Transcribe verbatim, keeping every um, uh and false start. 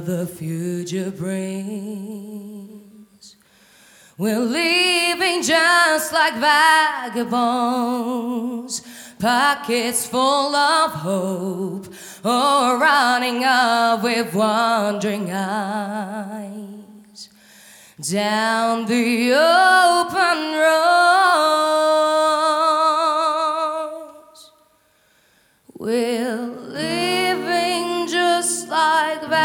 what the future brings. We're living just like vagabonds, pockets full of hope, or running up with wandering eyes down the open road.